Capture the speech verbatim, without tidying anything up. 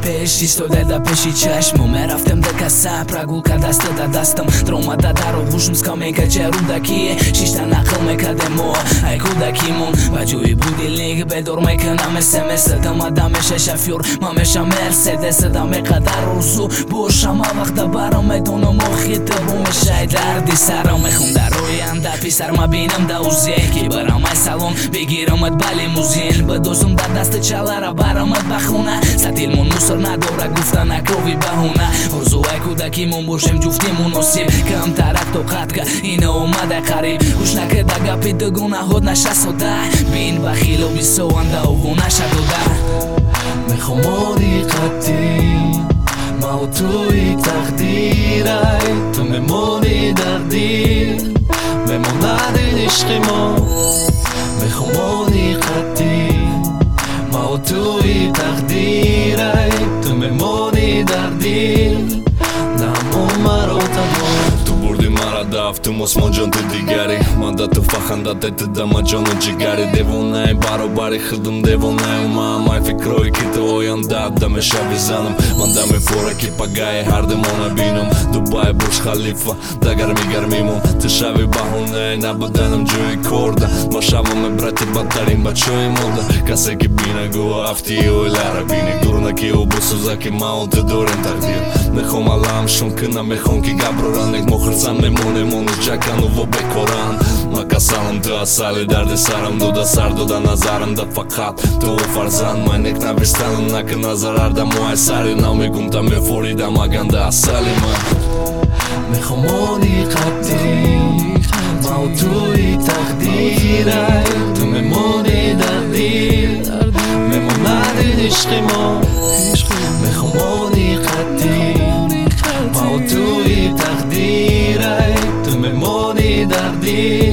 پیش ایستاده در پیشی چشمم رفتم در کسه پرگولکا دست در دستم ترومده در و هوشم سکامه که چرودکیه شیشتن نقل میکردم و ای کودکیمون و جوی بودی لیگ بدور میکنم اسمس دم دمش شفیور مامش مرسدس دم قدر روزو بوشم وقت برام میدونم خیت بو میشه دردی سرم میخون در روی انده پیسر ما بینم دوزیه که برام ای سلام بگیرمت بلی موزین بدوزم در دست چلره برامت بخونه ستیلمون موسر نداره گفتن اکروی بهونه روزوی کودکیمون باشیم جفتیمون نصیب کم ترک تو قد که اینه اومده قریب گوش نکرده گپی دگونه خود نشسته بین بخیل و بیسوانده و گونه شده میخوامانی قدیم ما و توی تقدیرای تو میمونی در دیر میموندین عشق ما میخوامانی قدیم ما و توی تقدیرای تو میمونی در دیر نمون مرا تنها تو بردی مرا دفت تو مسمان جان تو دیگری من دا تو فخندت تو دما جان و جگری دیوونه برابری خودم دیوونه اومم ای فکروی که تو آینده دم شب زنم من دم فوره که پگای هر دمونه بینم دوبای برج خلیفه دا گرمی گرمیمون تو شبی بهونه نبودنم جوی کرده ما شبم برتی بدترین بچوی مونده کسی که بینه گو افتی و لره بینه دورنکی و بسوزه که ما و تو دورین تقدیر میخوام علمشون کنم میخوام که گبرارن یک مخرسم میمونه مونو جکن و بکارن ما کسالم تو اصلی درد سرم دو دا سر دو دا نظرم دا فقط تو و فرزند من نیک نبیستنم نکن نظرر دا موی سری نمیگم تا میفوریدم اگن دا اصلی من میخوامانی قدیم ما و توی تقدیرای تو میمونی در دیر میموندین عشق ما میخوامانی قدیم ما و توی تقدیرای تو میمونی در دیر